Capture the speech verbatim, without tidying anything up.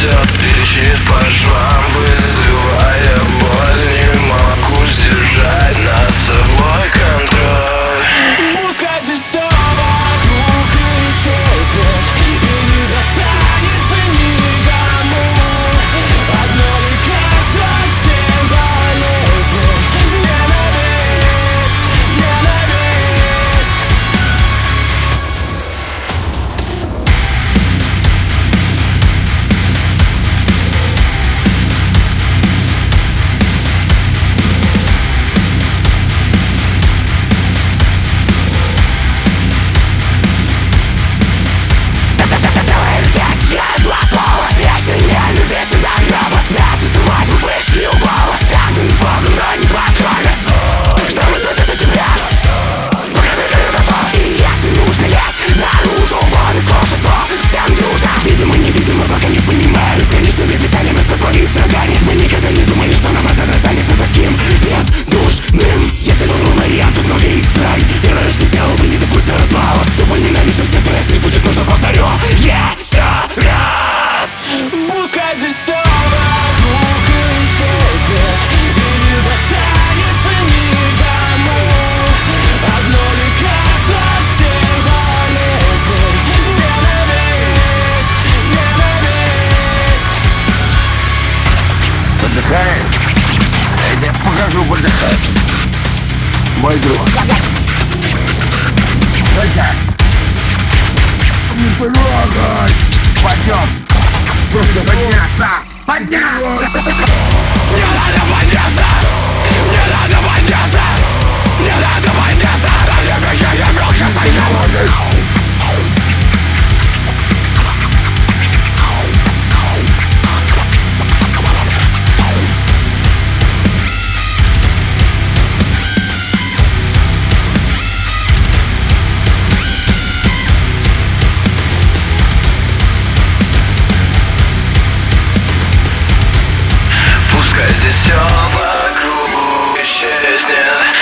трясет, трещит по швам, вызывая боль. Не могу сдержать над собой контроль. Пускай здесь все вокруг исчезнет и не достанется никому. Одно лекарство от всех болезней — ненависть, ненависть. Видимо, невидимо, пока не понимаю бесконечными печалями со своих страданий. Мы никогда не думали, что нам это достанется таким бездушным. Если был вариант, тут много исправить. Первое, что сделал бы, не допустил развала. Тупо ненавижу всех, но если будет нужно, повторю еще раз. Пускай здесь все вокруг исчезнет и не достанется никому. Одно лекарство от всех болезней — ненависть, ненависть. Отдыхаем? Я тебе покажу, отдыхать. Мой друг. Пойдем. Не трогай. Пойдем. Просто подняться. Подняться. Не надо подняться, не надо подняться, не надо подняться. Даже меня я велся сойдем. Пускай здесь все вокруг исчезнет.